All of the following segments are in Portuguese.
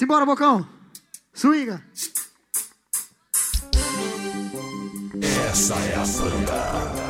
Simbora, Bocão. Swinga. Essa é a banda.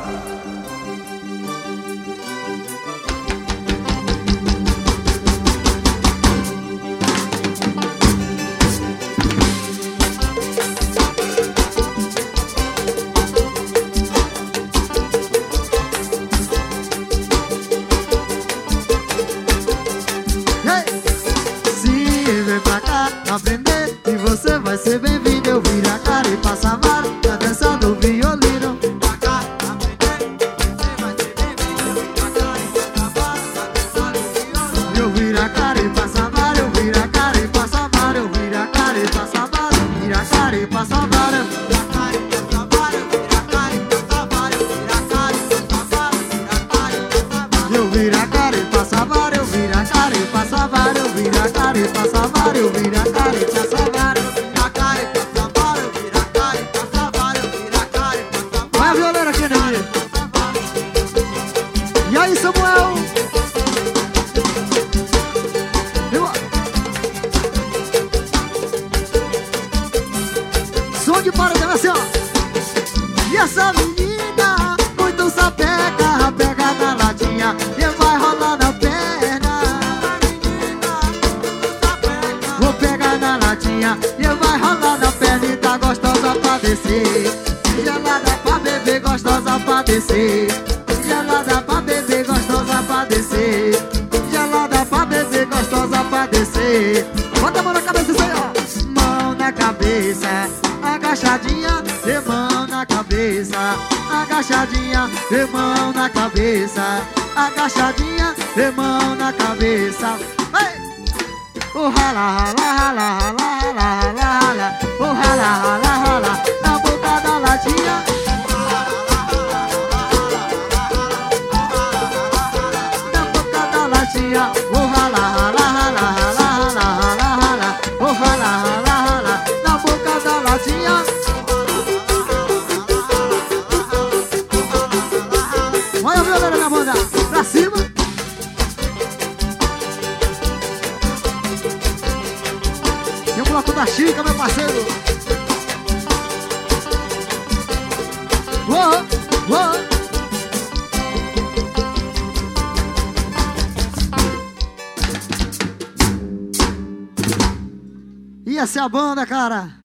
Aprender e você vai ser bem-vindo. Eu viro a cara e passo a vara na dança do violino. Pra cá, aprender, você vai ser bem-vindo. Eu viro a cara e passo a vara. Eu viro a cara e passo a vara. Eu viro a cara e passo a vara. Eu viro a cara e passo a vara. Eu viro a cara e passo a vara. Eu viro a cara e passo a vara. Eu viro a cara e passo a vara. Eu viro a cara e passo a vara. Vai a violeira aqui, Nenê. E aí, Samuel? Som de paredão assim, ó. E essa menina muito sapeca, pega na latinha e vai rolar na perna. Vou pegar na latinha e vai rolar na perna. E tá gostosa pra descer, gelada pra beber, gostosa pra descer, gelada pra beber, gostosa pra descer, gelada pra beber, gostosa pra descer. Bota a mão na cabeça, isso aí, ó. Mão na cabeça, agachadinha, de mão na cabeça, agachadinha, de mão na cabeça, agachadinha, de mão na cabeça. Ei! O rala, rala, rala, rala, rala, rala, rala. O rala, rala, rala, na boca da latinha. Na boca da latinha. O rala, rala, rala, rala, rala, rala, rala. O rala, rala, rala, na boca da latinha. Olha a violeira da banda, pra cima. E o bloco da Chica, meu parceiro. Uou, uou. E essa é a banda, cara.